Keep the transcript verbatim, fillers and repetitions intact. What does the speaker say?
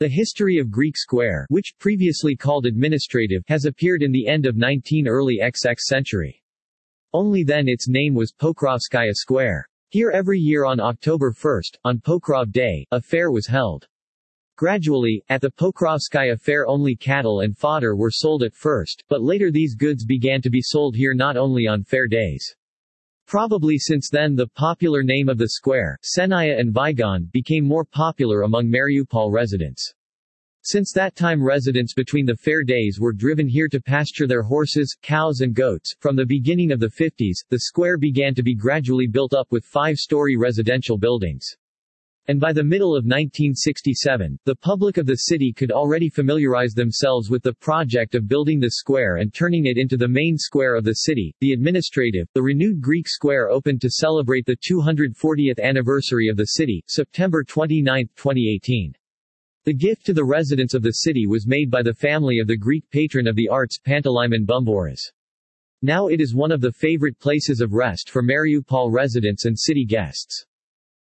The history of Greek Square, which previously called Administrative, has appeared in the end of nineteenth early twentieth century. Only then its name was Pokrovskaya Square. Here every year on October first, on Pokrov Day, a fair was held. Gradually, at the Pokrovskaya Fair only cattle and fodder were sold at first, but later these goods began to be sold here not only on fair days. Probably since then the popular name of the square, Senaya and Vigon, became more popular among Mariupol residents. Since that time residents between the fair days were driven here to pasture their horses, cows and goats. From the beginning of the fifties, the square began to be gradually built up with five-story residential buildings. And by the middle of nineteen sixty-seven, the public of the city could already familiarize themselves with the project of building the square and turning it into the main square of the city, the Administrative. The renewed Greek Square opened to celebrate the two hundred fortieth anniversary of the city, September twenty-ninth, twenty eighteen. The gift to the residents of the city was made by the family of the Greek patron of the arts Pantalaimon Bumboras. Now it is one of the favorite places of rest for Mariupol residents and city guests.